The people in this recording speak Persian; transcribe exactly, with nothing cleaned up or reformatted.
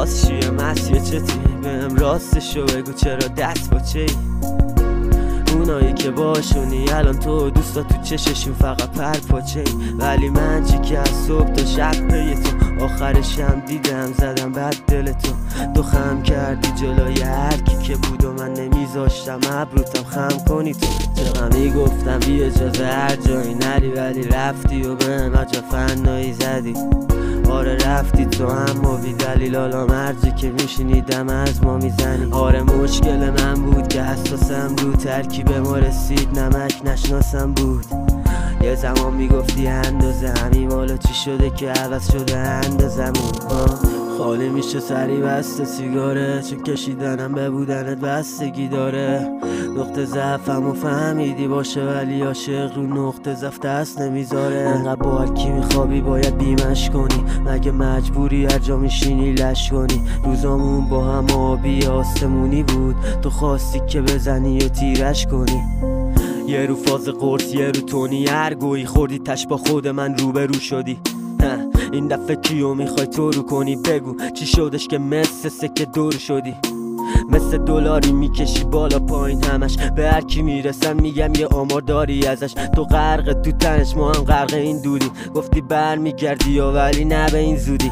لاشیه مسیه چتی بهم راستشو بگو چرا دست با چی اونایی که باشونی الان تو دوستا تو چششون فقط پر پاچه ولی من چی که از صبح تا شب پی تو آخرشم دیدم زدم بد دل تو تو خم کردی جلوی هر کی که بود و من نمیذاشتم ابروتم خم کنی تو چقدر میگفتم بی اجازه هر جایی نری ولی رفتی و بهم عجب فنایی زدی آره رفتی تو اما بی دلیل حالا مرزی که میشینیدم از ما میزنی آره مشکل من بود که حساسم رو ترکیب ما رسید نمک نشناسم بود یه زمان میگفتی اندازه همین مالا چی شده که عوض شده اندازمون خالی میشه سری بسته سیگاره چون کشیدنم به بودنت بستگی داره نقطه ضعفم و فهمیدی باشه ولی عاشق رو نقطه ضعف دست نمیذاره انقدر با هر کی میخوابی باید بیمش کنی مگه مجبوری هر جا میشینی لش کنی روزامون با هم آبی آسمونی بود تو خواستی که بزنی و تیرش کنی یه رو فاز قرص یه رو تونی هر گویی خوردی تش با خود من روبرو شدی این دفعه کیو میخوای تو رو کنی بگو چی شدش که مثل سکه دور شدی مثل دلاری میکشی بالا پایین همش به هر کی میرسم میگم یه آمار داری ازش تو غرق تو تنش ما هم غرق این دودی گفتی بر میگردی یا ولی نه به این زودی